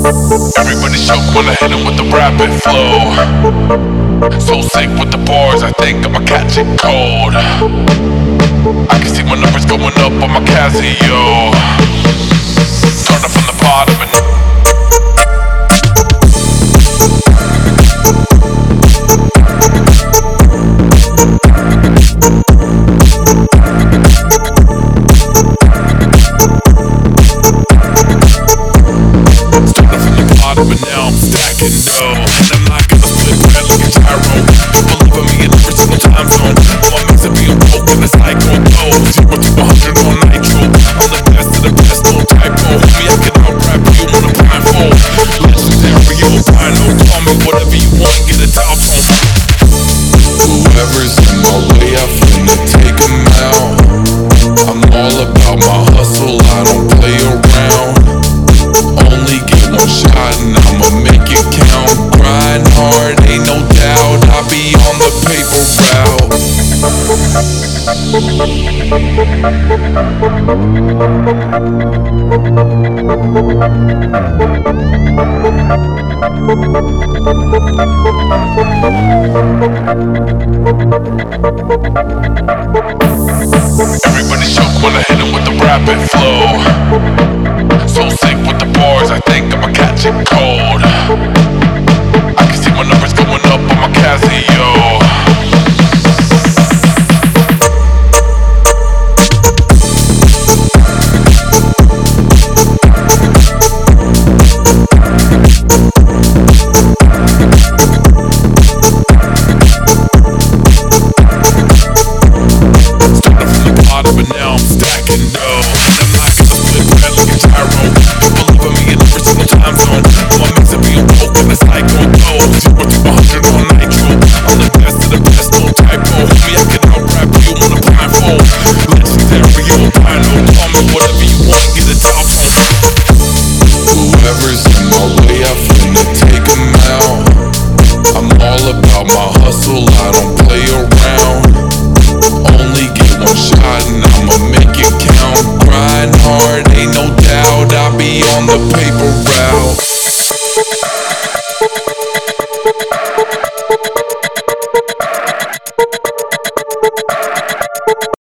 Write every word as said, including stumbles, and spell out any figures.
Everybody shook when I hit him with the rapid flow. So sick with the bars, I think I'ma catch it cold. I can see my numbers going up on my Casio. Starting from the bottom and but now I'm stacking dough. And I'm not gonna split bread like a gyro. People leaving me in every single time zone. All my mates are being broke in the cycle. Oh, zero to one hundred on nitro. I'm the best of the best, no typo. Homie, I can out-rap you on a blindfold. Legendary albino. Call me whatever you want, get a top on. Whoever's in my way, I finna take 'em out. I'm all about my hustle, I don't play around. Only get one shot and I'ma make it count. Grind hard, ain't no doubt, I'll be on the paper route. Everybody shook when I hit him with the rapid flow. So sick with the bars, I think I'ma catch it cold. I can see my numbers going up on my Casio. But now I'm stacking dough. And I'm not gonna split bread like a gyro. People leaving me in every single time zone. All my mates are being broke in the cycle. Oh, zero to one hundred on nitro. I'm the best of the best, no typo. Homie, I can out-rap you on a blindfold. Legendary albino. Call me whatever you want, get a top on. Whoever's in my way, I finna take 'em out. I'm all about my hustle, I don't play around. Only get one shot and I'ma make it count. Grind hard, ain't no doubt, I'll be on the paper route.